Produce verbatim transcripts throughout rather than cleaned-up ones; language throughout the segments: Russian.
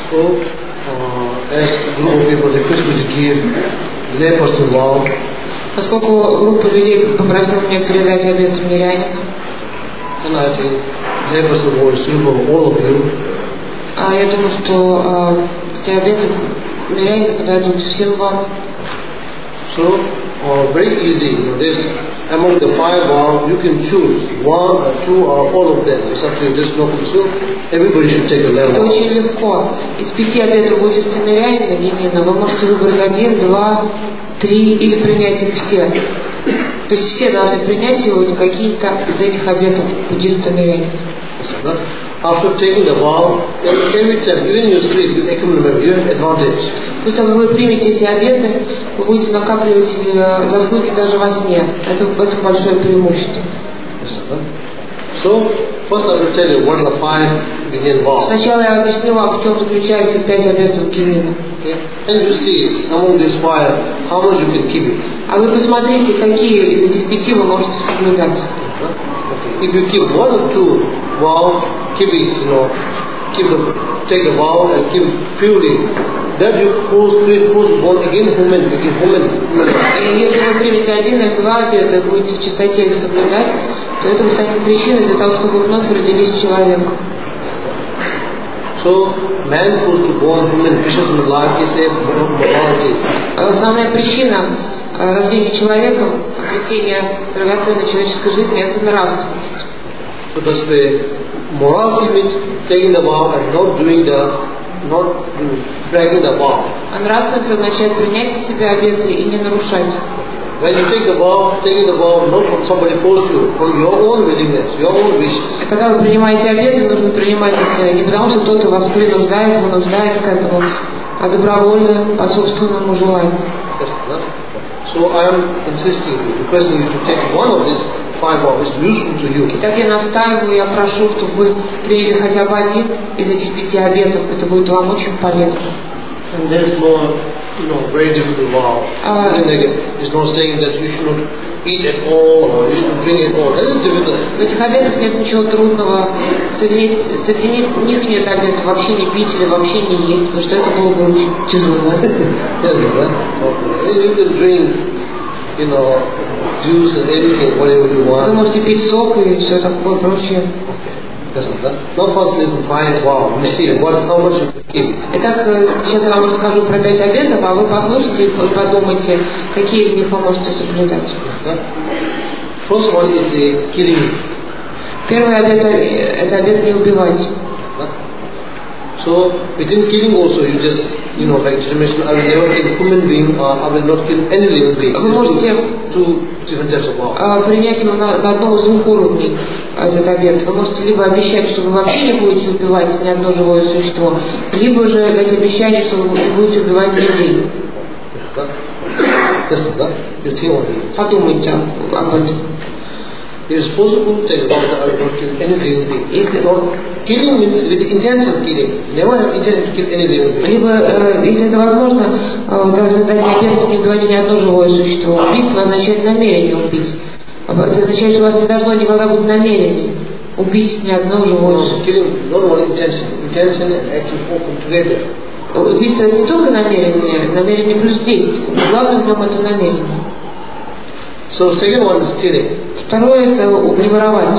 So, uh, as a group of people request me to give layperson vow, поскольку группа людей попросила меня передать обет мирянина, and I think layperson vow is suitable for all of you. А я думаю, что а, эти обеты мирянина подойдут всем вам. So, uh, very easy. You know, this among the five vows, you can choose one or two or all of them. It's up to you. There's no control. Everybody should take a Это level. очень легко. Из пяти обетов буддийства мирянина, Генина, вы можете выбрать один, два, три или принять их все. То есть все должны принять сегодня какие-то из этих обетов буддийства мирянина. After taking the vow, every time, even in your sleep, you accumulate your advantage. После того, как вы примете эти обеты, вы будете накапливать заслуги даже во сне. Это, это большое преимущество. So, first I will tell you what are the five beginning vows. Сначала я объясню вам, в чем заключается пять обетов Генина. Okay? And you see, among these five, how much you can keep it. А вы посмотрите, какие из этих пяти вы можете соблюдать. If you keep one or two vow, keep it, you know, keep the, take the vow and keep it purely. That you cause, create, cause born again human, again human, human. И если вы примете один из два обета, будете в чистоте их соблюдать, то это станет причиной для того, чтобы вновь родились человеком. So, man who is born human, vicious in life is a morality. Основная причина рождения человеком, обретения драгоценной человеческой жизни, это нравственность. So that's why morality means taking the vow and not doing the, not breaking the vow. А нравственность означает принять на себя обеты и не нарушать. When you take the vow, taking the vow not from somebody force you, from your own willingness, your own wish. Когда вы принимаете обеты, нужно принимать их не потому, что кто-то вас принуждает, вынуждает к этому, а добровольно, по собственному желанию. So I am insisting you, requesting you to take one of these five vows. It's useful to you. Итак, я настаиваю, я прошу, чтобы вы приняли хотя бы один из этих пяти обетов. Это будет вам очень полезно. And there is more, you know, very difficult vow. Uh, it's not saying that you should not eat at all or you should drink at all. That is difficult. В этих обетах нет ничего трудного. Среди, среди них нет обетов вообще не пить или вообще не есть, потому что это было бы очень тяжело. You can drink, you know, juice and anything, whatever you want. Вы можете пить сок и все такое прочее. Now first listen, five vow. You see what, how much you can keep. Итак, сейчас я вам расскажу про пять обетов, а вы послушайте и подумайте, какие из них вы можете соблюдать. First one is the killing. Первый обет – это обет не убивать. So within killing also, you just, you know, like mentioned, I will never kill human being, or I will not kill any living being. Вы можете two different types of vow. принять его на, на одном из двух уровней, этот обет. Вы можете либо обещать, что вы вообще не будете убивать ни одно живое существо, либо же дать обещание, что вы не будете убивать людей. Подумайте об этом. It is possible to take a vow that I will not kill any living being. If not, killing means with the intention of killing. Never have intention to kill any living being. Либо, э, если это возможно, э, даже дать обет не убивать ни одно живое существо. Убийство означает намерение убить. Это означает, что у вас не должно никогда быть намерения убить ни одно живое существо. Killing, not only intention. Intention and action all come together. Убийство это не только намерение, намерение плюс действие. Главное в нем это намерение. So second one is stealing. Второе это не воровать.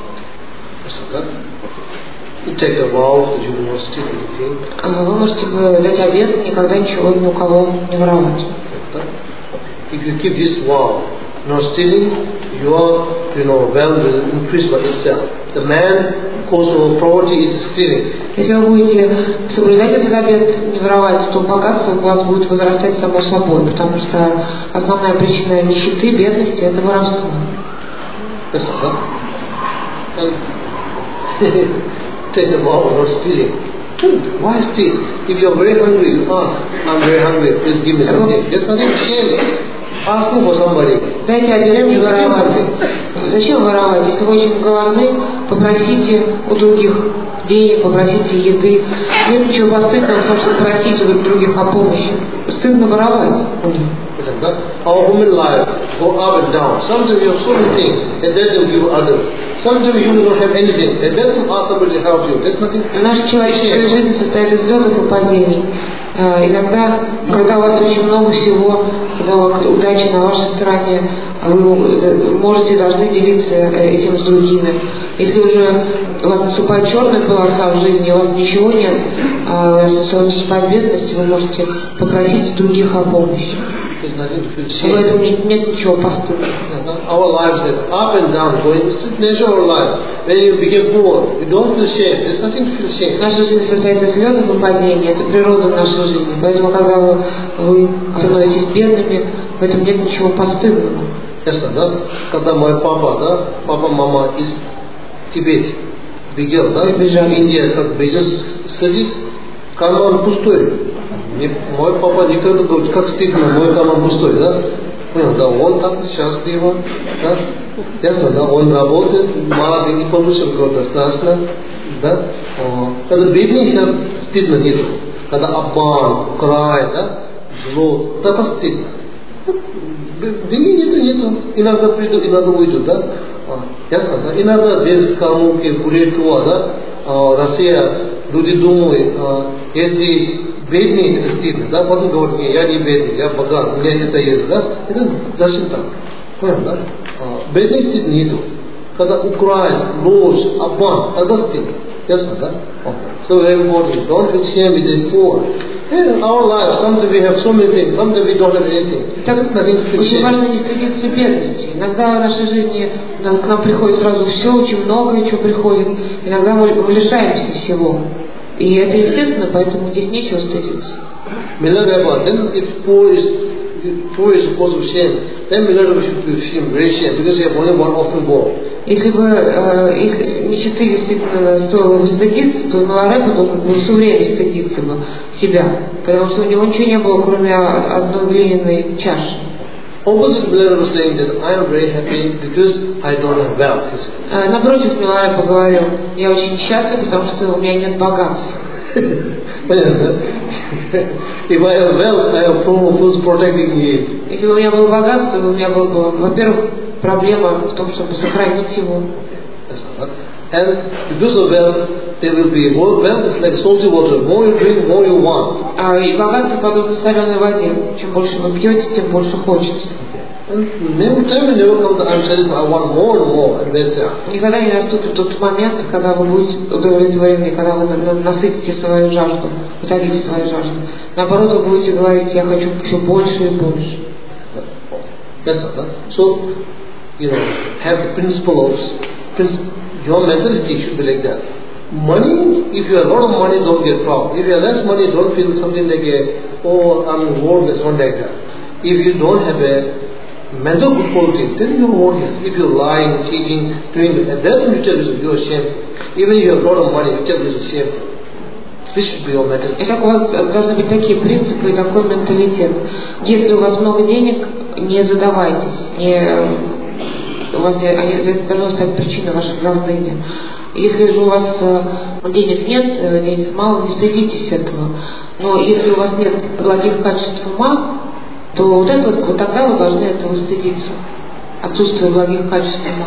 You take a vow that you will not steal anything. Вы можете дать обет никогда ничего ни у кого не воровать. If you keep this vow, not stealing, your, you know, wealth will increase by itself. The man cause of poverty is stealing. Если вы будете соблюдать этот обет не воровать, то богатство у вас будет возрастать само собой, потому что основная причина нищеты, бедности – это воровство. Yes, sir. And take the vow of not stealing. Why steal? If you are very hungry, you ask, I'm very hungry, please give me something. There's nothing shame. Asking for somebody. Дайте один не воровать. Зачем воровать? Если вы очень голодны, попросите у других денег, попросите еды. Нет ничего постыдного в том, чтобы просить у других о помощи. Стыдно воровать. Our human life go up and down. Sometimes you have so many things, and then you give others. Sometimes you do not have anything, and then you ask somebody to help you. There's nothing. Наша человеческая жизнь состоит из взлетов и падений. Иногда, когда у вас очень много всего, когда удача на вашей стороне, вы можете, должны делиться этим с другими. Если уже у вас наступает черная полоса в жизни, у вас ничего нет, а у вас наступает бедность, вы можете попросить других о помощи. В этом нет, нет ничего постыдного. Our lives get up and down, going. It's the nature of our life. When you become poor, you don't feel shame. There's nothing to feel shame. Наша жизнь состоит из взлетов и падений. Это природа нашей жизни. Поэтому, когда вы, вы становитесь бедными, в этом нет ничего постыдного. Ясно, да? Когда мой папа, да, папа, мама из Тибета бегал, да, Индия, как бизнес сидит, карман пустой. Мой папа никогда говорит, как стыдно, мой карман пустой, да? Понял, да, он так счастлив, да? Ясно, да, он работает, мало денег получил, говорит, достаточно, да? Когда бедный, стыдно нету. Когда обман, край, да, зло, это стыдно. Деньги нету, нету. Иногда придут, иногда уйдут, да? Ясно, да? Иногда без кормушки, курильного, да? Россия, люди думают, если бедный, это стыдно, да? Потом говорят, нет, я не бедный, я богат, у меня это есть, да? Это зачем так? Понял, да? Бедный стыдно нету. Когда украин, ложь, обман, тогда стыдно. Ясно, да? So everybody, don't feel shame with the poor. In our life, sometimes we have so many things, sometimes we don't have anything. Так, очень важно не стыдиться бедности. Иногда в нашей жизни к нам приходит сразу все, очень много чего приходит. Иногда мы лишаемся всего. И это естественно, поэтому здесь нечего стыдиться. Then if poor is poor is cause of shame, then Milarepa should be shame, very shame, because you have only one offering bowl. Если бы э, их нищеты действительно стоило бы стыдиться, то Миларепа должен был все время стыдиться бы себя, потому что у него ничего не было, кроме одной глиняной чаши. Opposite Milarepa saying that I am very happy because I don't have wealth. Э, напротив, Миларепа говорил, я очень счастлив, потому что у меня нет богатства. If I have wealth, I have problem who's protecting me. Если бы у меня было богатство, у меня было бы, во-первых, проблема в том, чтобы сохранить его. And because of wealth, there will be more. Wealth is like salty water. More you drink, more you want. А и богатство подобно соленой воде. Чем больше вы пьете, тем больше хочется. Никогда не наступит тот момент, когда вы будете удовлетворены, когда вы насытите свою жажду, утолите свою жажду. Наоборот, вы будете говорить, я хочу все больше и больше. So, you know, have the principle of your mentality should be like that. Money, if you have a lot of money, don't get proud. If you have less money, don't feel something like a, oh, I'm worthless, not like that. If you don't have a mental good quality, then you're worthless. If you're lying, cheating, doing that, then you tell yourself you're shameful. Even if you have a lot of money, you tell yourself shameful. This should be your mentality. Итак, у вас должны быть такие принципы и такой менталитет. Если у вас много денег, не задавайтесь, не, у вас это должно стать причиной ваших гордыни. Если же у вас денег нет, денег мало, не стыдитесь этого. Но если у вас нет благих качеств ума, то вот, это, вот тогда вы должны этого стыдиться. Отсутствие благих качеств ума.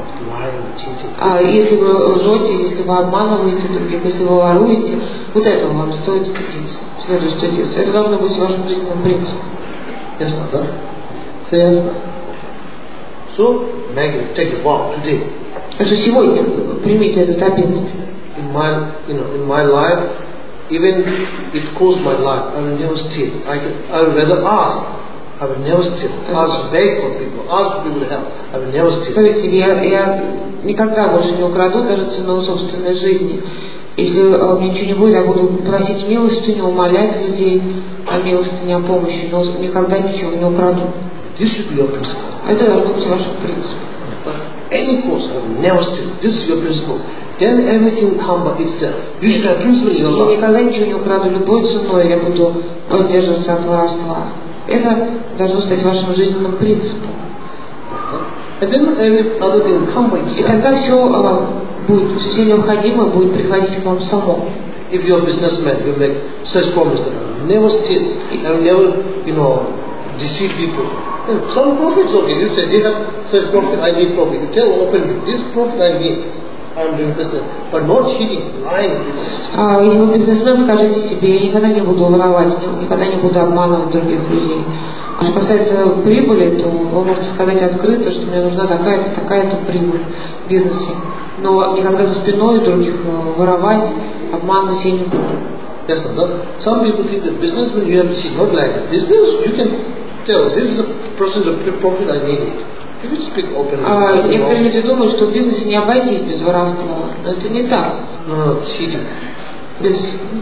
А если вы лжете, если вы обманываете других, если вы воруете, вот этого вам стоит стыдиться. Следует стыдиться. Это должно быть вашим жизненным принципом. Ясно, да? Все ясно. So, take a walk today. Так что сегодня примите этот обет. In my, you know, in my life, even it costs my life, I will never steal. I, can, I will rather ask. I will never steal. Ask, beg for people, ask people to help. I will never steal. Скажите себе, я, я никогда больше не украду, даже ценой собственной жизни. Если у меня ничего не будет, я буду просить милостыню, умолять людей о милостыне, о помощи, но никогда ничего не украду. This should be your principle. Это должно быть вашим принципом. Any cost, I will never steal. This is your principle. Then everything will come by itself. You should have principle in your life. Я никогда ничего не украду, любой ценой я буду воздерживаться от воровства. Это должно стать вашим жизненным принципом. And then every other thing will come by itself. И тогда все будет все необходимое будет приходить к вам само. If you're a businessman, you make such promise that I will never steal, I will never, you know, deceive people. And some profits, okay, you say, they have such profit, I need profit. You tell openly, this profit I need, I am doing business. But not cheating, lying. А если вы бизнесмен, скажите себе, я никогда не буду воровать, никогда не буду обманывать других людей. А что касается прибыли, то вы можете сказать открыто, что мне нужна такая-то, такая-то прибыль в бизнесе. Но никогда за спиной других воровать, обманывать я не буду. Yes, no. Some people think that businessman you have to see, not like that. Business you can tell, this is a percent of profit I need. You can speak openly. А, некоторые люди думают, что в бизнесе не обойтись без воровства. Но это не так. No, cheating. Без,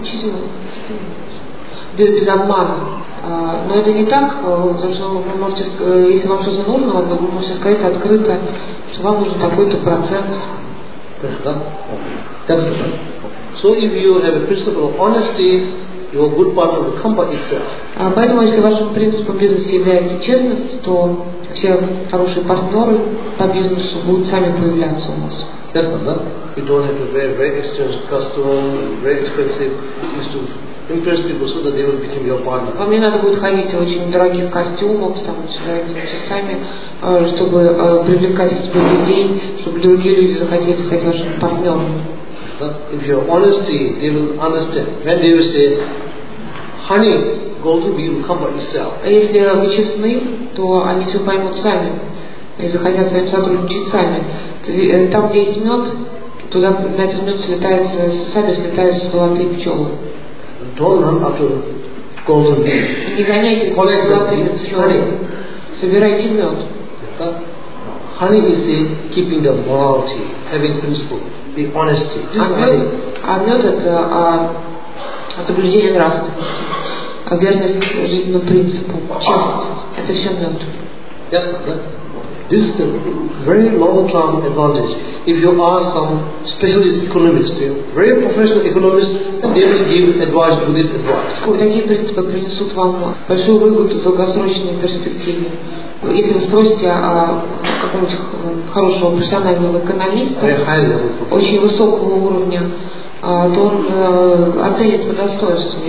без, без обмана. А, но это не так, потому что вы можете, если вам что-то нужно, вы можете сказать открыто, что вам нужен такой-то процент. That's good. So if you have a principle of honesty, your good partner will come by itself. А поэтому, если вашим принципом бизнеса является честность, то все хорошие партнеры по бизнесу будут сами появляться у вас. That's not. You don't have to wear very expensive costume, very expensive things to impress people so that they will become your partner. Вам не надо будет ходить в очень дорогих костюмах, там, с дорогими часами, чтобы привлекать к себе людей, чтобы другие люди захотели стать вашим партнером. If you are honesty, they will understand. When they will say, honey, golden bee will come by itself. А если вы честны, то они все поймут сами и захотят с вами сотрудничать сами. Там, где есть мед, туда на этот мед слетают, сами слетают золотые пчелы. Don't run after golden bee. Не гоняйтесь за золотыми пчелами. Собирайте мед. Honey is a keeping the morality, having principle, the honesty. А мед, а мед это а, соблюдение нравственности, а верность жизненному принципу, честность. Это все мед. Yes, right? This is the very long-term advantage. If you ask some specialist economists, very professional economists, then they will give advice to this advice. Такие принципы принесут вам большую выгоду в долгосрочной перспективе. Если вы спросите о какого-нибудь хорошего профессионального экономиста, очень высокого уровня, то он оценит по достоинству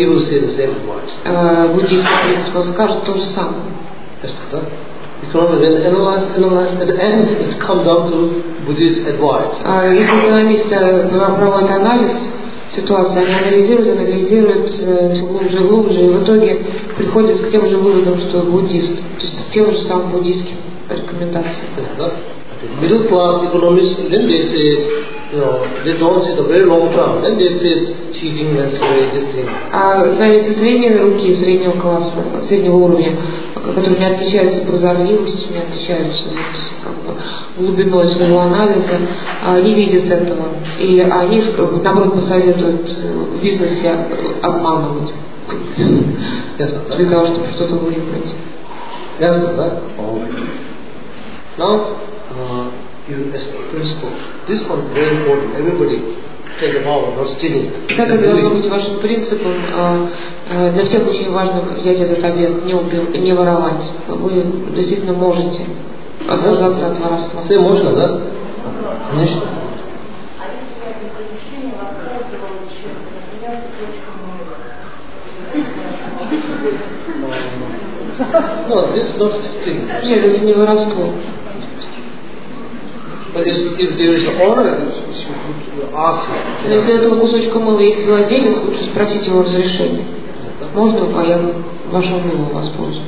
буддийский принцип, он скажет то же самое. Economists analyze, analyze, at the end it comes down to Buddhist advice. Если экономисты проводят анализ ситуации, они анализируют, анализируют все глубже и глубже, и в итоге приходят к тем же выводам, что буддист, то есть к тем же самым буддийским рекомендациям. Middle class economists, then they say, you know, they don't see the very long term. Then they say cheating and say this thing. А экономисты средней руки, среднего класса, среднего уровня, которые не отличаются прозорливостью, не отличаются как бы, глубиной своего анализа, не видят этого. И они, наоборот, посоветуют в бизнесе обманывать для того, чтобы что-то выиграть. Yes, right? Now, uh, you as a principle, this one is very important. Everybody take a vow of not stealing. Так это должно быть вашим принципом. Для всех очень важно взять этот обет, не убивать, не воровать. Вы действительно можете отказаться от воровства. Ты можно, да? Конечно. No, this is not stealing. Нет, это не воровство. But if, if there is an order, you ask him. Если этого кусочка мыла есть владелец, лучше спросить его разрешение. Можно, а я вашим мылом воспользуюсь.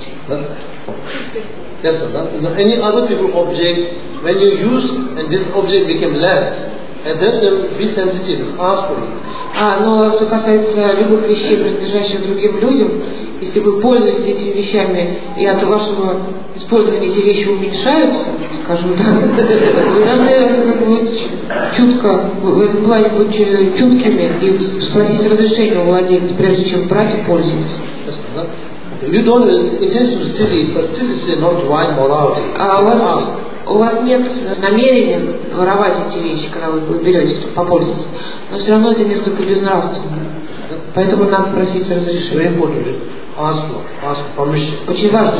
Yes, sir. Any other people object, when you use and this object became less, and then be sensitive, ask for it. А, но что касается любых вещей, принадлежащих другим людям, если вы пользуетесь этими вещами, и от вашего использования эти вещи уменьшаются, скажем так, вы должны быть чутко, в этом плане быть чуткими и спросить разрешение у владельца, прежде чем брать и пользоваться. You don't intend to steal it, but still it's not right morality. А у вас, у вас нет намерения воровать эти вещи, когда вы их берете, чтобы попользоваться, но все равно это несколько безнравственно. Поэтому надо просить разрешения. Очень важно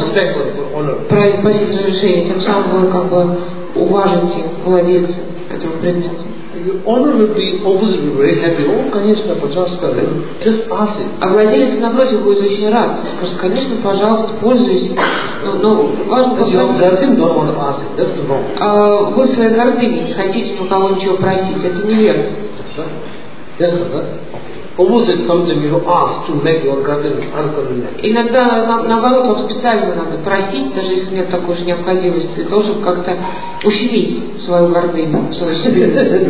просить разрешения, тем самым вы как бы уважите владельца этого предмета. the owner will be opposite, will be very happy. Oh, конечно, пожалуйста, just ask it. А владелец, напротив, будет очень рад. Скажет, конечно, пожалуйста, пользуюсь. Но, но важно попросить. А вы в своей гордыне не хотите ни у кого ничего просить. Это неверно. Opposite something you ask to make your garden unconvenient. Иногда, наоборот, вот специально надо просить, даже если нет такой же необходимости, для того, чтобы как-то ущемить свою гордыню, свою себе.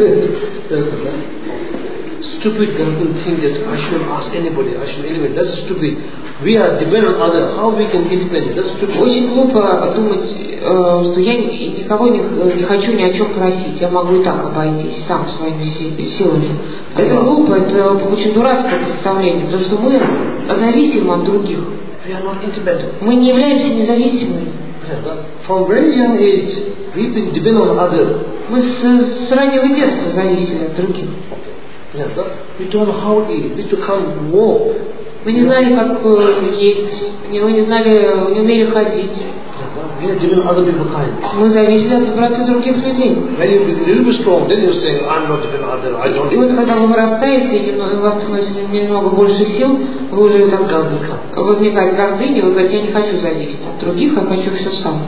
Stupid garden think that I shouldn't ask anybody, I shouldn't anybody. That's stupid. We are dependent on others. How we can independent? That's stupid. Очень глупо думать, что я никого не, не хочу ни о чем просить. Я могу и так обойтись сам своими силами. Это глупо, это очень дурацкое представление, потому что мы зависим от других. We are not independent. Мы не являемся независимыми. From very young age, we depend on others. Мы с, с раннего детства зависели от других. We don't know how to eat. We to come walk. Мы не знали, как есть, мы не знали, не умели ходить. We are given other people kind. Мы зависели от доброты других людей. When you become a little bit strong, then you say, I'm not dependent on others. I don't. И вот когда вы вырастаете, и у вас становится немного больше сил, вы уже там возникает гордыня, вы говорите, я не хочу зависеть от других, я хочу все сам.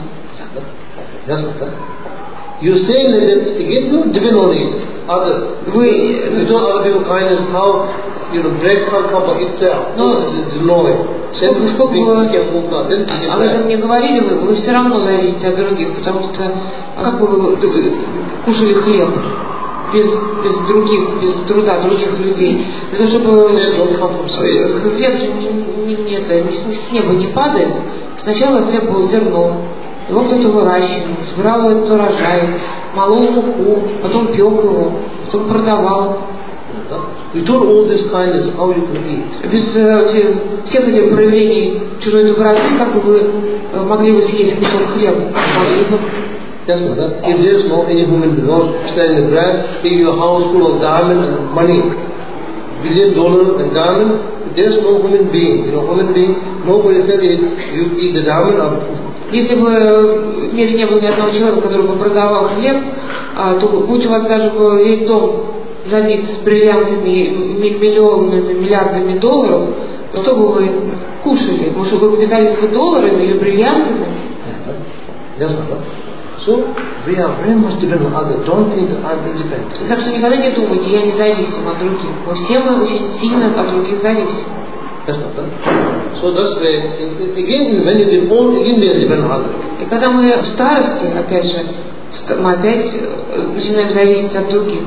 You say that again, no, depend on it. Other. Вы, you don't other people kindness how you know bread can't come by itself. No, it's annoying. Сколько вы об этом не говорили, вы, вы все равно зависите от других, потому что как бы вы кушали хлеб без, без других, без труда других людей, для того, чтобы хлеб же не, не, это, не, с неба не падает. Сначала хлеб был зерном, его кто-то выращивал, собирал этот урожай, молол муку, потом пек его, потом продавал. Without all this kindness, how you can eat? Без э, всех этих проявлений чужой доброты, как бы вы э, могли бы съесть кусок хлеба? Могли бы. Yes, sir. If there is no any human being standing in the ground, if your house full of diamonds and money, billion dollars and diamonds, there is no human being. You know, human being, nobody said it, you eat the diamond or. Если бы в мире не было ни одного человека, который бы продавал хлеб, то будь у вас даже весь дом забит с бриллиантами, миллионами, миллиардами долларов, что бы вы кушали? Может, вы питались бы долларами или бриллиантами? Yes, so we are very much dependent on others. Don't think that I'm independent. Так что никогда не думайте, я независим от других. Мы все мы очень сильно от других зависим. Yes, so that's way. Again, when you get old, again we are dependent on others. И когда мы в старости, опять же, мы опять начинаем зависеть от других.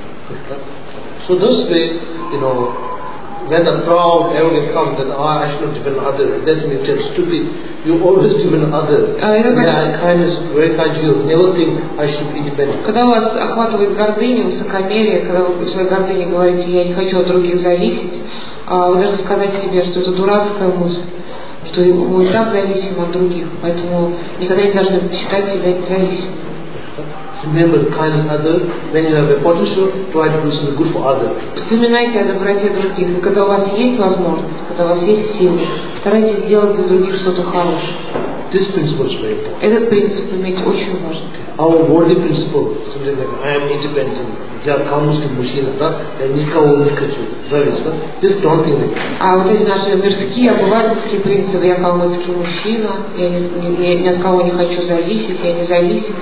So this way, you know, when the proud arrogant comes, that oh, I should not depend on others, that means you're stupid. You always depend on others. Yeah, kindness, very kind to you. Never think I should be independent. Когда вас охватывает гордыня, высокомерие, когда вы в своей гордыне говорите, я не хочу от других зависеть, вы должны сказать себе, что это дурацкая мысль, что мы и так зависим от других, поэтому никогда не должны считать себя независимым. Remember kindness others. When you have a potential, try to do something good for others. Вспоминайте о доброте других, и когда у вас есть возможность, когда у вас есть силы, старайтесь сделать для других что-то хорошее. This principle is very important. Этот принцип иметь очень важно. Our worldly principle, something like I am independent. Я калмыцкий мужчина, да? Я никого не хочу зависеть, да? This don't think like that. А вот эти наши мирские, обывательские принципы, я калмыцкий мужчина, я ни, ни, ни от кого не хочу зависеть, я независим.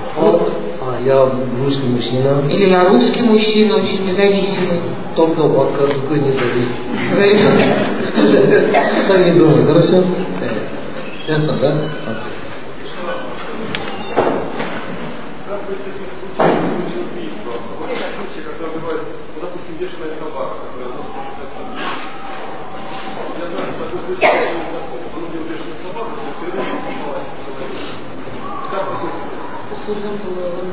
А я русский мужчина. Или я русский мужчина, очень независимый. Только водка другой не зависит. Так не думаю, хорошо? Ясно, да? For example, when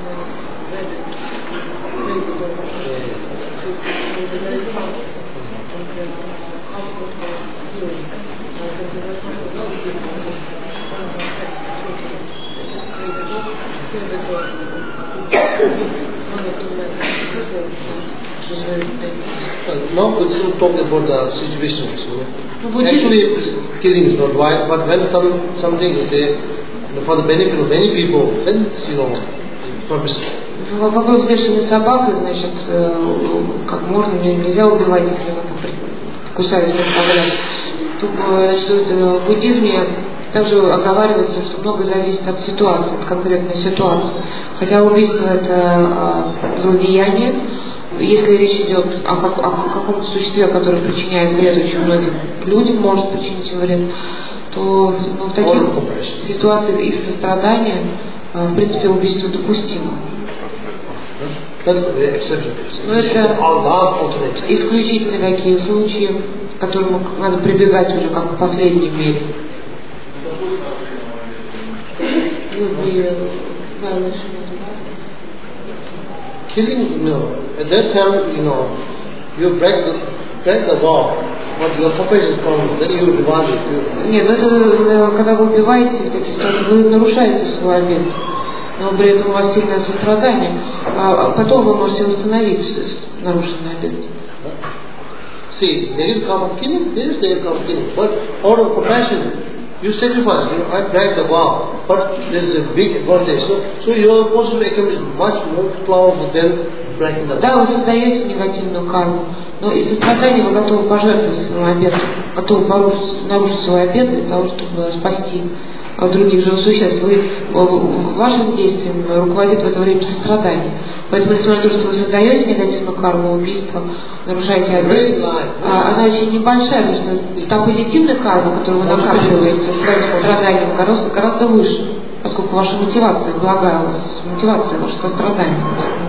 now we still talk about the situations. Actually, killing is not right, but when some something is there for the benefit of many people, then you know, purpose. Ну, вопрос бешеной собакой, значит, как можно, нельзя убивать, если мы кусались на погляд. Тут, значит, в буддизме также оговаривается, что много зависит от ситуации, от конкретной ситуации. Хотя убийство это злодеяние, если речь идет о, как, о каком-то существе, которое причиняет вред очень многим людям, может причинить им вред, то ну, в таких ситуациях их сострадания, в принципе, убийство допустимо. Но это исключительные такие случаи, к которым надо прибегать уже как к последней мере. Killing, you know, at that time, you know, you break the, break the vow, but your purpose is gone, then you reward it. Нет, это когда вы убиваете в таких ситуациях, вы нарушаете свой обет, но при этом у вас сильное сострадание, а потом вы можете восстановить нарушенный обет. See, there is karma killing, there is there is karma killing, but out of compassion, you sacrifice, you know, I break the vow, but there is a big advantage. So, so your positive action is much more powerful than breaking the vow. Да, вы создаете негативную карму, но из сострадания вы готовы пожертвовать своим обетом, готовы порушить, нарушить свой обет для того, чтобы спасти других живых существ. Вы, вашим действием руководит в это время сострадание. Поэтому, несмотря на то, что вы создаете негативную карму, убийство, нарушаете обет, она очень небольшая, потому что та позитивная карма, которую вы накапливаете своим состраданием, гораздо, гораздо выше, поскольку ваша мотивация благая, у вас мотивация, ваше сострадание.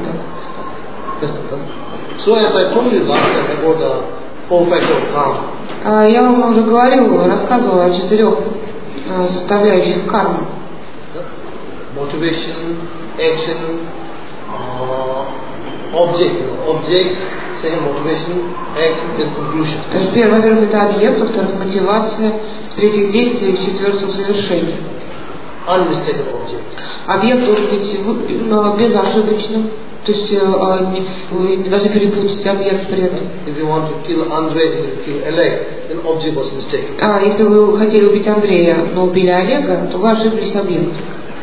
So as I told you last time about the four factors of karma. Я вам уже говорил, рассказывал о четырех составляющих кармы. Motivation, action, uh, object. Object, second motivation, action, then conclusion. Первое, во-первых, это объект, во-вторых, мотивация, в-третьих, действие, в четвертых, завершение. Unmistakable object. Объект должен быть безошибочным. То есть вы не должны перепутать объект при этом. If you want to kill Andrei, if you kill Oleg, then object was mistaken. А если вы хотели убить Андрея, но убили Олега, то вы ошиблись объектом.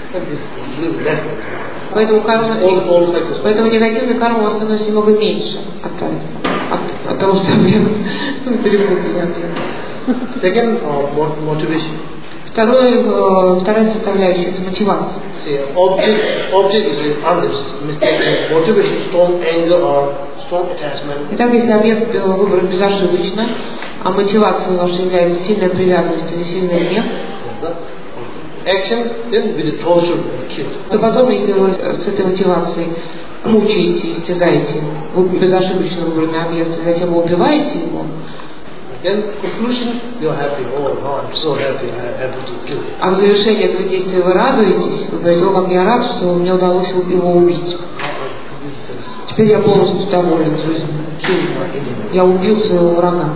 Поэтому карма, поэтому негативная карма у вас становится немного меньше от, от, от того, что объект перепутали объект. Second, uh, motivation. Второе, вторая составляющая это мотивация. See, object, object is unmistakable. Motivation, strong anger or strong attachment. Итак, если объект выбран безошибочно, а мотивацией вашей является сильная привязанность или сильный гнев, action, then with the torture and kill. То потом, если вы с этой мотивацией мучаете, истязаете, вы безошибочно выбранный объект, и затем вы убиваете его, then conclusion, you are happy. Oh, no, I'm so happy. I am able to kill. А в завершении этого действия вы радуетесь, вы говорите: о, как я рад, что мне удалось его убить. Теперь я полностью доволен жизнью. Я убил своего врага.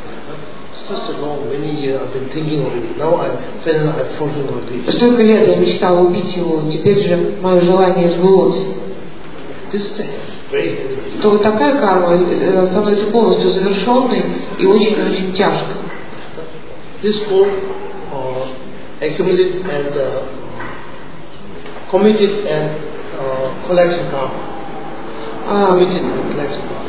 Столько лет я мечтал убить его, теперь же мое желание сбылось. То вот такая карма становится полностью завершенной и очень-очень тяжкой. This whole uh, accumulated and uh, committed and uh, collection karma. Ah. Committed and collection karma.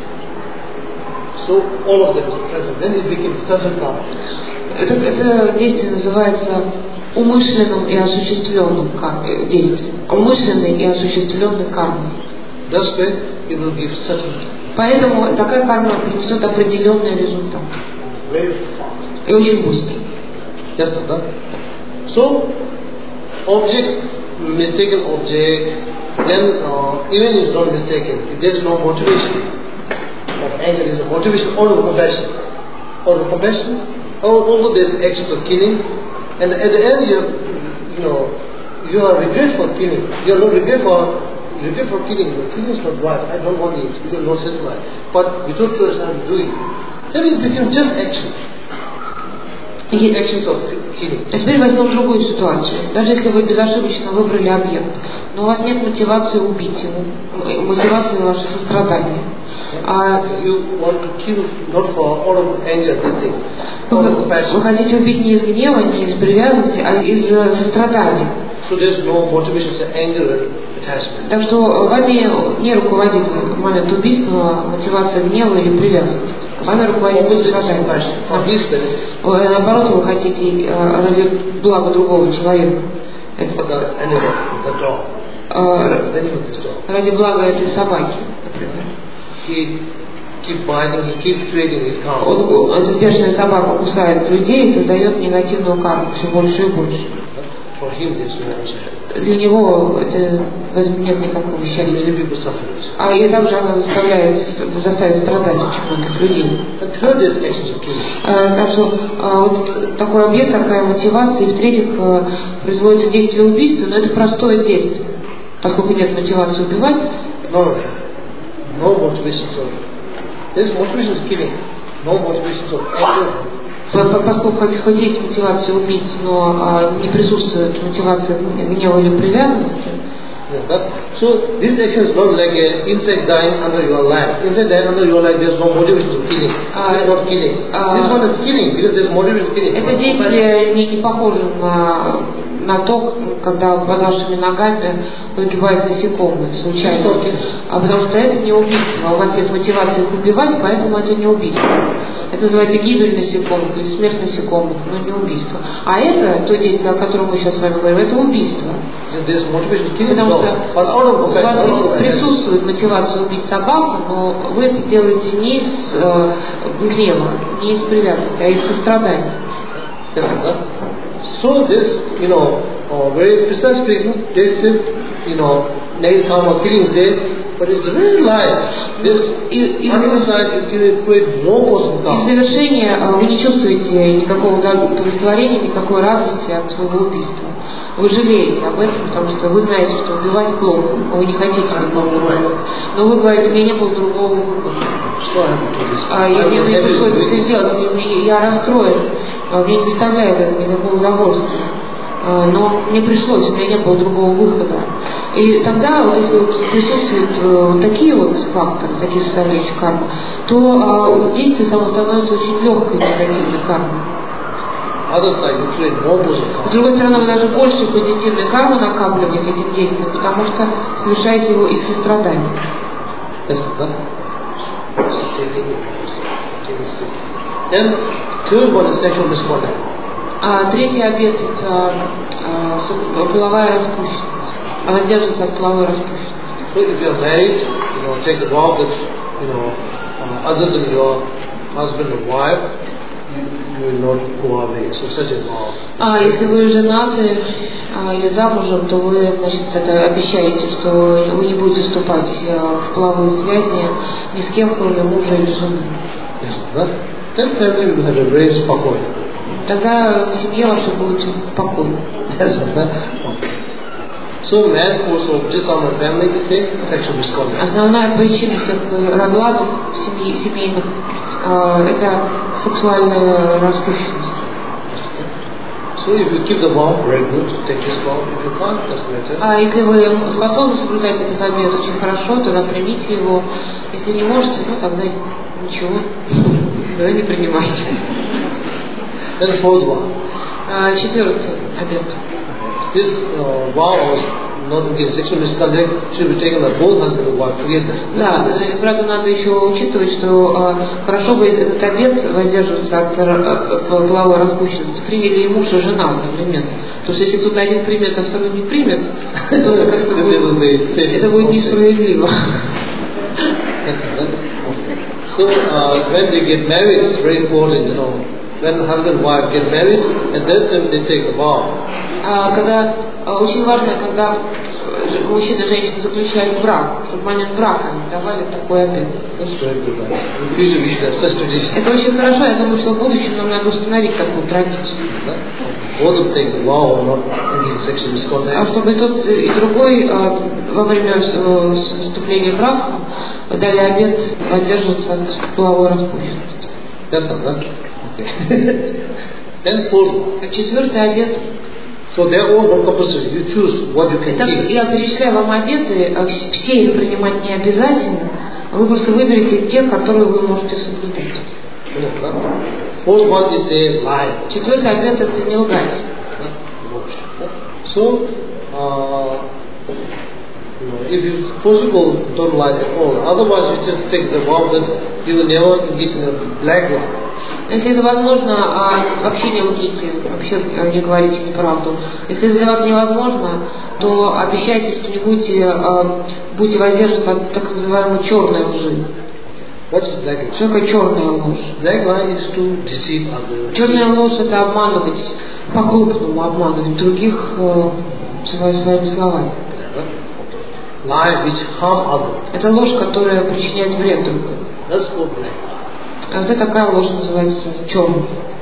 So all of them is present. Then it becomes certain karma. Это, это действие называется умышленным и осуществленным действием. Умышленной и осуществленной кармой. Thus way it will give certain. Поэтому такая карма принесет определенный результат. Very fast. И очень быстро. That's that. So object, mistaken object, then uh, even if not mistaken, if there is no motivation of anger, is a motivation or compassion, or compassion, although there is action of killing, and at the end you, you know, you are regret for killing. You are not regret for regret for killing. Killing is not right. I don't want it because not satisfied. But without choice, I am doing. Then it becomes just action. Actions of killing. А теперь возьмем другую ситуацию. Даже если вы безошибочно выбрали объект, но у вас нет мотивации убить его, мотивации ваше сострадание. А вы хотите убить не из гнева, не из привязанности, а из сострадания. So there's no motivation, it's anger, attachment. Так что вами не руководит в момент убийства мотивация гнева или привязанность. Вами руководит страдание. Наоборот, вы хотите ради блага другого человека. Это, ради блага этой собаки, например. Он, эта бешеная собака кусает людей и создает негативную карму все больше и больше. Для него это нет никакого счастья. А и также она заставляет, заставит страдать очень многих людей. Так что вот такой объект, такая мотивация, и в-третьих, производится действие убийства, но это простое действие. Поскольку нет мотивации убивать. No, no motivation for There is motivation for killing, no motivation for anger. Поскольку хоть есть мотивация убить, но а, не присутствует мотивация гнева или привязанности. Yes, but, so this action is not like an insect dying under your life. Insect dying under your life, there is no motivation to killing. А, It is not killing. А, this one is killing because there is motivation to killing. Это действие не, не похоже на, на то, когда под вашими ногами погибает насекомое случайно. А потому что это не убийство. У вас нет мотивации их убивать, поэтому это не убийство. Это называется гибель насекомых или смерть насекомых, но не убийство. А это, то действие, о котором мы сейчас с вами говорим, это убийство. Потому что у вас присутствует мотивация убить собаку, но вы это делаете не из э, гнева, не из привязанности, а из сострадания. So this, you know, uh, very precise treatment, there is still, you know, negative karma feelings there, but it's very light. This и, uninsight, it can create more positive karma. И в завершение вы не чувствуете никакого удовлетворения, никакой радости от своего убийства. Вы жалеете об этом, потому что вы знаете, что убивать плохо, вы не хотите никого убивать. Но вы говорите, у меня не было другого выбора. А я, мне, мне пришлось это сделать, я расстроен, мне не доставляет это никакого удовольствия. Но мне пришлось, у меня не было другого выхода. И тогда, вот, если вот присутствуют вот такие вот факторы, такие составляющие кармы, то действие само становится очень легкой негативной кармой. С другой стороны, вы даже больше позитивной кармы накапливаете этим действием, потому что совершаете его из сострадания. Then, third one is sexual misconduct. А третий обет – это а, половая распущенность. Воздерживаться от половой распущенности. So if you are married, you know, take the vow that, you know, uh, other than your husband or wife, you, you will not go away. So such a vow. А если вы женаты а, или замужем, то вы, значит, это обещаете, что вы не будете вступать а, в половые связи ни с кем, кроме мужа или жены. Yes, that, then family will have a very spokojno. Тогда в семье вашей будет покой. So main cause of dishonor in family is sexual misconduct. Основная причина всех разладов в семье, семейных э, это сексуальная распущенность. So if you keep the vow, very good, take this vow. If you can't, doesn't matter. А если вы способны соблюдать этот обет очень хорошо, тогда примите его. Если не можете, ну тогда ничего, тогда не принимайте. Then fourth one. Четвертый обет. This uh, vow was not against sexual misconduct should be taken by both husband and wife together. Да, правда, надо еще учитывать, что э, хорошо бы этот обет воздерживаться от э, половой распущенности приняли и муж, и жена одновременно. Потому что если кто-то один примет, а второй не примет, то как-то будет, это будет несправедливо. So uh, when they get married, it's very important, you know. When husband and wife get married, at that time they take a vow. А, когда очень важно, когда мужчина и женщина заключают брак, в тот момент брака давали такой обет. Это очень хорошо, я думаю, что в будущем нам надо установить такую традицию. А чтобы тот и другой во время вступления в брак дали обет воздерживаться от половой распущенности. Then fourth. Четвертый обет. So they are all not compulsory. You choose what you can keep. Я перечисляю вам обеты, все их принимать не обязательно. Вы просто выберете те, которые вы можете соблюдать. Fourth one is a lie. Четвертый обет – это не лгать. So uh, you know, if you possible don't lie at all, otherwise you just take the vow that you will never engage in a black lie. Если это возможно, а вообще не лгите, вообще не говорите неправду. Если это для вас невозможно, то обещайте, что не будете, а, будете воздерживаться от так называемой черной лжи. What is black lie? Что такое черная ложь? Black lie is to deceive others. Черная ложь — это обманывать, по-крупному обманывать других э, своими словами. Lie which harm others. Это ложь, которая причиняет вред другим. That's called black lie. А вот такая ложь называется черной.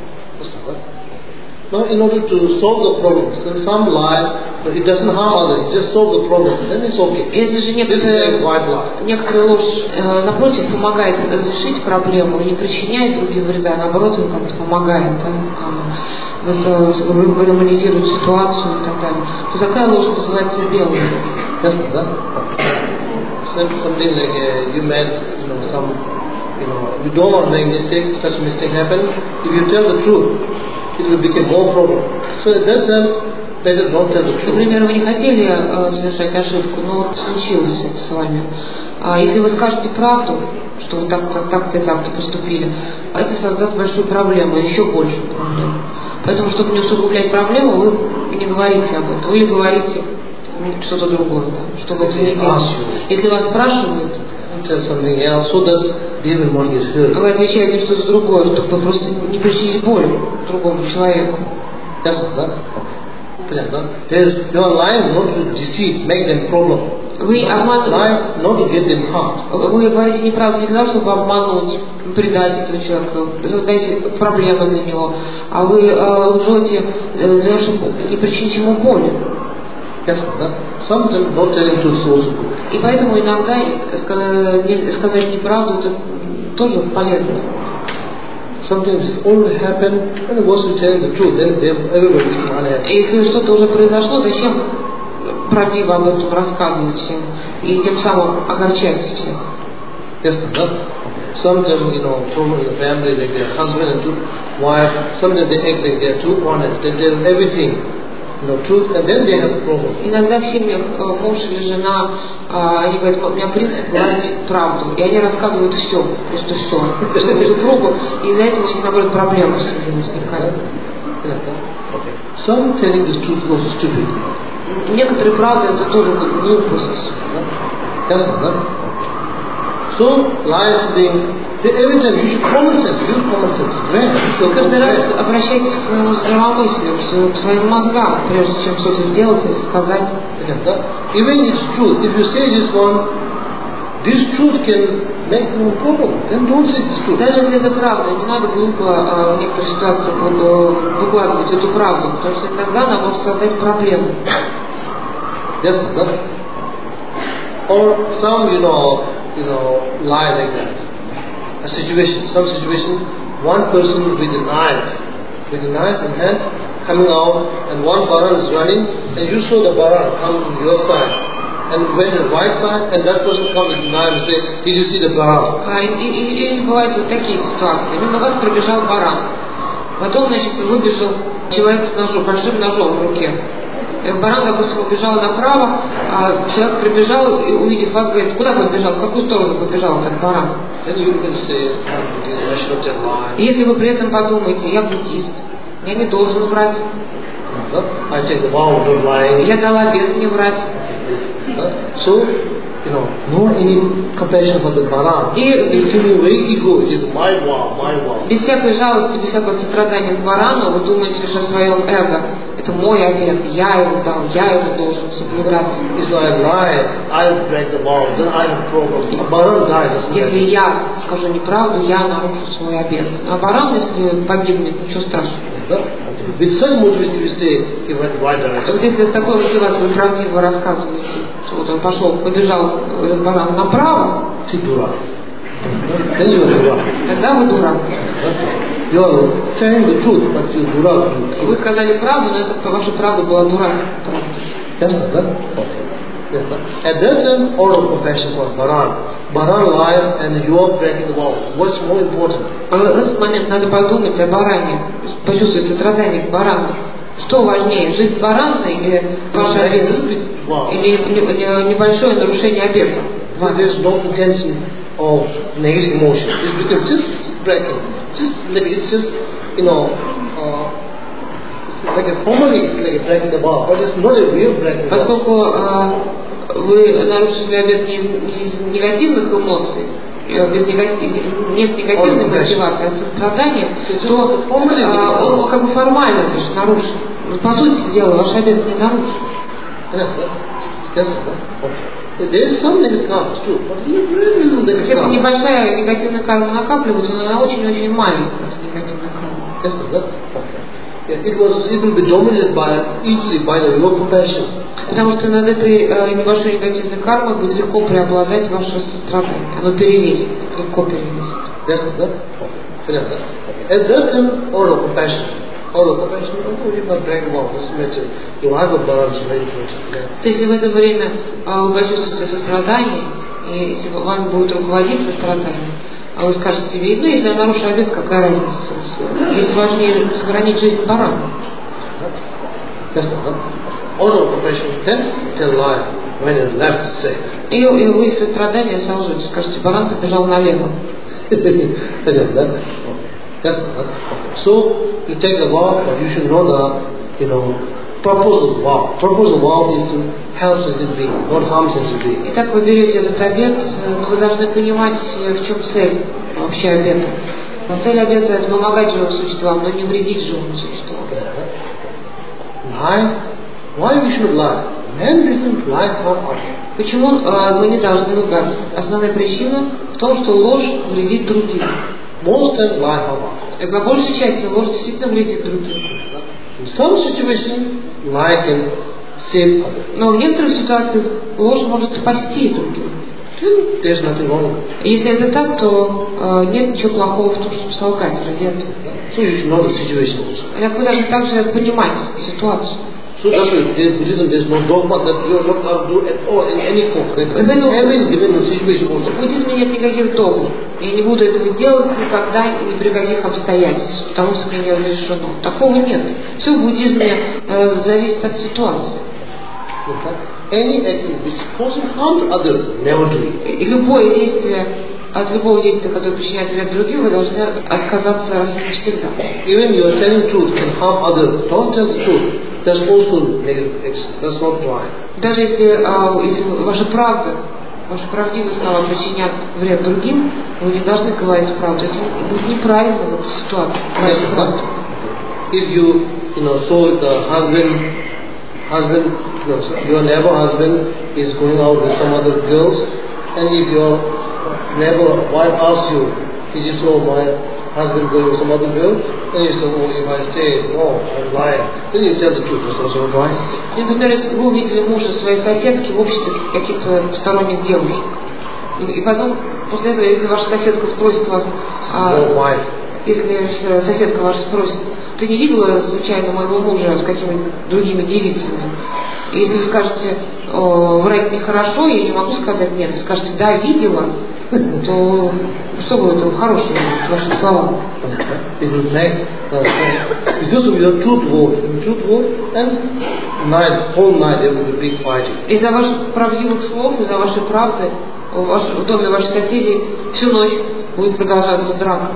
Now, in order to solve the problem, some lie, it doesn't harm others, it just solve the problem, then it's okay. Если же некоторые, некоторая ложь, э, напротив, помогает разрешить проблему и не причиняет другим вреда, а наоборот, он как-то помогает, да, э, гармонизирует ситуацию и так далее, то такая ложь называется белой. Yes, да? Something like uh, you made, you know, some, you know, you don't want to make mistake, such mistake happen. If you tell the truth, it will become more problem. So that's a better don't tell the truth. Например, вы не хотели э, совершать ошибку, но вот случилось это с вами. А если вы скажете правду, что вы так-то, так-то и так-то поступили, это создаст большую проблему, еще большую проблему. Поэтому, чтобы не усугублять проблему, вы не говорите об этом, или говорите что-то другое, да, чтобы это не делать. Если вас спрашивают, вы отвечаете что-то другое, чтобы просто не причинить боль другому человеку. Вы обманываете, вы говорите неправду не для того, чтобы обмануть, не предать этого человека, создаете проблемы для него, а вы э, лжете для того, чтобы не причинить ему боль. И поэтому иногда сказать неправду это тоже полезно. Если что-то уже произошло, зачем правдиво об этом рассказывать всем и тем самым огорчать всех? Yes, sometimes, you know, problem in the family, like their husband and two wife, sometimes they act like they're too honest, they tell everything. No truth, and then they have a problem. Иногда в семьях муж или жена, они говорят, у меня принцип говорить правду, и они рассказывают все, просто все, своему супругу, и из-за этого у них, наоборот, проблемы в семье возникают. Some telling the truth was stupid. Некоторые правды это тоже глупость. So, lies being, every time you should common sense, use common sense. Вы каждый раз обращайтесь к своему здравомыслию, к своим мозгам, прежде чем что-то сделать или сказать. Even it's true, if you say this one, this truth can make no problem, then don't say this truth. Даже если это правда, не надо глупо а, в некоторых ситуациях вот, выкладывать эту правду, потому что иногда она может создать проблему. Yes, no? Or some, you know, you know, lie like that. A situation, some situation, one person with a knife, with a knife in hand, coming out, and one baran is running, and you saw the baran come on your side, and went on the right side, and that person comes with a knife and say, did you see the baran? А, и, и, и бывают вот такие ситуации. Мимо вас пробежал баран. Потом, значит, выбежал человек с ножом, большим ножом в руке. Баран, допустим, убежал направо, а человек прибежал и, увидев вас, говорит, куда побежал, в какую сторону побежал этот баран? Если вы при этом подумаете, я буддист, я не должен врать. Я дал обет не врать. So, you know, no any compassion for the Baran. И it's feeling very ego, it is my vow, my vow. Без всякой жалости, без всякого сострадания к барану, вы думаете лишь о своем эго. Это мой обет, я его дал, я его должен соблюдать. If I lie, I break the vow, then I have problem. A Baran dies. Если я скажу неправду, я нарушу свой обет. А баран, если погибнет, ничего страшного. With such motivation you say, he went right direction. Вот если с такой мотивацией вы правдиво рассказываете, что вот он пошел, побежал этот баран направо, ты дурак. Then you are дурак. Тогда вы дурак. You are telling the truth, but you дурак. Вы сказали правду, но это ваша правда была дурацкая правда. Ясно, да? At that time, all of compassion for Baran. Baran lied and you are breaking the vow. What's more important? В этот момент надо подумать о баране, почувствовать сострадание к барану. Что важнее, жизнь барана или ваш обет? Или небольшое нарушение обета? There's no intention of negative emotion. It's because just breaking, just like it's just, you know, uh, it's like a formally it's like a breaking the vow, but it's not a real breaking. Поскольку вы нарушили обет не из негативных эмоций, без негатив, не с негативной мотивацией, а со страданием, то а, он как бы формально лишь нарушен. По сути дела, ваш обет не нарушен. Где-то небольшая негативная карма накапливается, но она очень-очень маленькая, негативная карма. It was it will be dominated by easily by the your compassion. Потому что над этой э, небольшой негативной кармой будет легко преобладать ваше сострадание. Оно перевесит, легко перевесит. That's that. Okay. And that time, all of compassion, all of compassion. Oh, if I brag about this matter, you have a balance very good. То есть, если в это время э, вы почувствуете сострадание, и если вами будет руководить сострадание, а вы скажете себе, ну, если я нарушу обет, какая разница? Есть важнее сохранить жизнь барана. И, и вы сострадание солжете, скажете, баран побежал налево. So you take a vow, but you should know the, you know, purpose of vow. Purpose of vow is to help sentient being, not harm sentient being. Итак, вы берете этот обет, но вы должны понимать, в чем цель вообще обета. Но цель обета — это помогать живым существам, но не вредить живым существам. Lie? Why we should lie? Man doesn't lie for us. Почему э, мы не должны лгать? Основная причина в том, что ложь вредит другим. Most times lie for us. И по большей части ложь действительно вредит другим. In some situation, lie can save others. Но в некоторых ситуациях ложь может спасти других. There's nothing wrong. Если это так, то э, нет ничего плохого в том, чтобы солгать ради этого. So you should know the situation also. Так вы должны также понимать ситуацию. So that's why in Buddhism there's no dogma that you are not allowed to do at all in any form. Every given situation also. В буддизме нет никаких догм. Я не буду этого делать никогда и ни при каких обстоятельствах, потому что мне не разрешено. Такого нет. Все в буддизме э, зависит от ситуации. Any action which causes harm to others, never do it. И любое действие, от любого действия, которое причиняет вред другим, вы должны отказаться раз и навсегда. Even you are telling truth can harm others, don't tell the truth. That's also negative action. That's not right. Даже если, а, если ваша правда, ваши правдивые слова причинят вред другим, вы не должны говорить правду. Это будет неправильно в этой ситуации. Говорить правду. If you, you know, so the husband, husband, no, your neighbor husband is going out with some other girls, and if your neighbor wife asks you, did you saw my husband going with some other girl? Then you say, oh, if I say no, I'm lying. Then you tell the truth, that's also right. Например, если вы увидели мужа своей соседки в обществе каких-то посторонних девушек, и, и потом, после этого, если ваша соседка спросит вас, а, если соседка ваша спросит, ты не видела случайно моего мужа с какими-то другими девицами? И если вы скажете, врать нехорошо, я не могу сказать нет, и скажете, да, видела, то что будет этого хорошего в ваших словах? Because of your truth word, truth word, and night, whole night there will be big fighting. Из-за ваших правдивых слов, из-за вашей правды, в, ваш, в доме ваших соседей всю ночь будет продолжаться драка.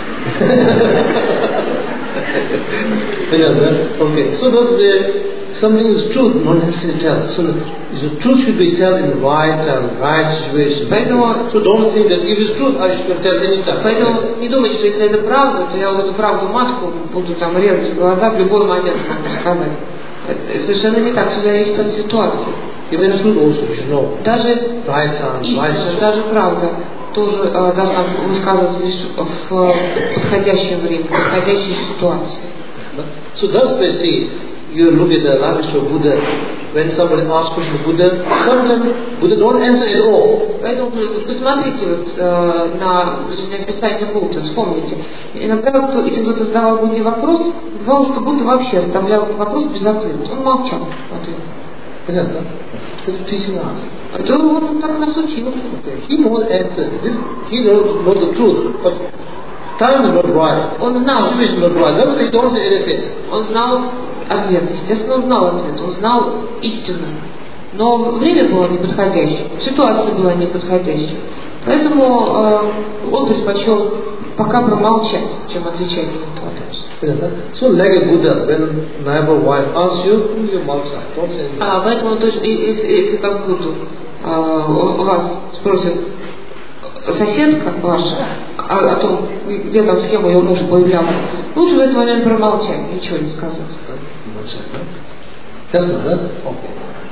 Okay, so that's where something is truth, not necessarily tell. So the truth should be told in the right time, right situation. Поэтому, so don't think that if it's truth, I should tell any time. Поэтому не думайте, что если это правда, то я вот эту правду матку буду там резать в глаза в любой момент могу сказать. Это совершенно не так, все зависит от ситуации. Even truth also you should know. Даже right time, истина, right даже правда тоже э, должна высказываться лишь в подходящее время, в подходящей ситуации. So that's why see, you look at the language of Buddha. When somebody asks question to Buddha, sometimes Buddha don't answer at all. Поэтому посмотрите вот э, на жизнеописание Будды, вспомните. Иногда, если кто-то задавал Будде вопрос, бывало, что Будда вообще оставлял этот вопрос без ответа. Он молчал в ответ. Понятно? This is teaching us. Это он так нас учил. He knows answer. This, he knows, knows the truth, but time is not right. Он знал. Situation is not right. That's why he don't say anything. Он знал ответ. Естественно, он знал ответ, он знал истину. Но время было неподходящее, ситуация была неподходящей. Поэтому э, он предпочел пока промолчать, чем отвечать на этот вопрос. So like a Buddha, when neighbor wife asks you, you mouth shut, don't say anything. А поэтому тоже, если, если как Будду э, вас спросит соседка ваша о, о том, где там с кем ее муж появлялся, лучше в этот момент промолчать, ничего не сказать. Молчать, да? Ясно, да? Окей.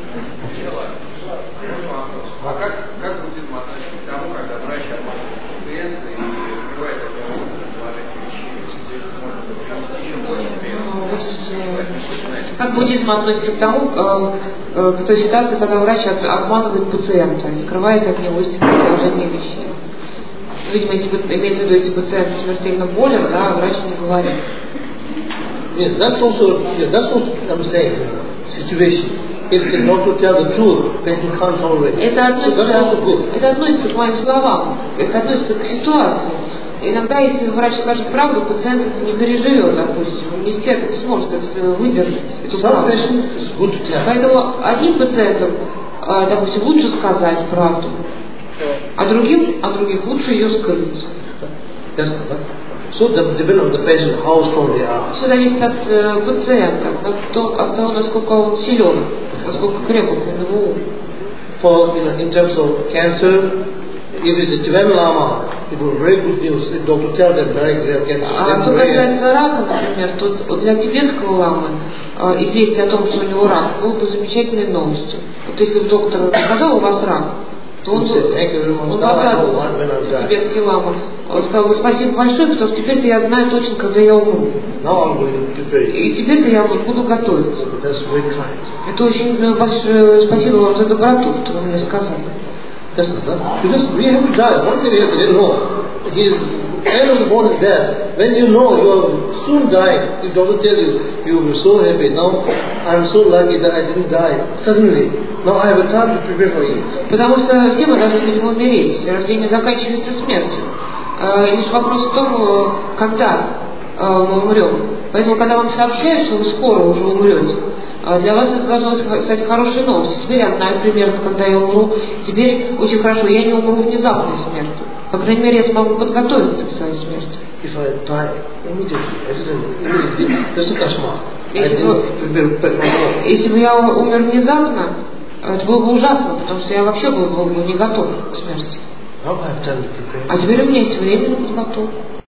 А как, как буддизм относится к тому, когда врач обманывает пациента и открывает от него положение вещей? Как буддизм относится к тому, к той ситуации, когда врач обманывает пациента и скрывает от него истинное положение вещей? Видимо, если имеется в виду, если пациент смертельно болен, да, врач не говорит. Yeah, that's also, yeah, that's what I'm saying. Situation. If it's not to tell the truth, patient can't tolerate it. Это относится, so that's also good. это относится к моим словам, это относится к ситуации. Иногда, если врач скажет правду, пациент это не переживет, допустим, он не стерпит, не сможет это выдержать, эту правду. Поэтому одним пациентам, допустим, лучше сказать правду, а другим, а других лучше ее скрыть. So that depends on the patient how strong they are. Все зависит от э, пациента, от, то, от того, насколько он силен, насколько крепок у него ум. For you know, in terms of cancer, if it's a Tibetan Lama, it was very good news. If doctor tell them directly they have cancer. А что касается рака, например, то для тибетского ламы э, известие о том, что у него рак, было бы замечательной новостью. Вот если бы доктор сказал, у вас рак, то он, он обрадовался, тибетский лама. Он сказал, спасибо большое, потому что теперь-то я знаю точно, когда я умру. И теперь-то я буду готовиться. Это очень большое спасибо вам за доброту, что вы мне сказали. Because we have to die. One day we have to know. His end of the bone is there. When you know you are soon dying, if doctor tell you, you will be so happy. Now I am so lucky that I didn't die suddenly. Now I have a time to prepare for you. Потому что все мы должны будем умереть. Рождение заканчивается смертью. Лишь вопрос в том, когда мы умрем. Поэтому, когда вам сообщают, что вы скоро уже умрете, для вас это должно стать хорошей новостью. Теперь я знаю примерно, когда я умру. Теперь очень хорошо, я не умру внезапной смертью. По крайней мере, я смогу подготовиться к своей смерти. If I die immediately, that's a kashmar. Если бы я умер внезапно, это было бы ужасно, потому что я вообще был, был бы не готов к смерти. А теперь у меня есть время на подготовку.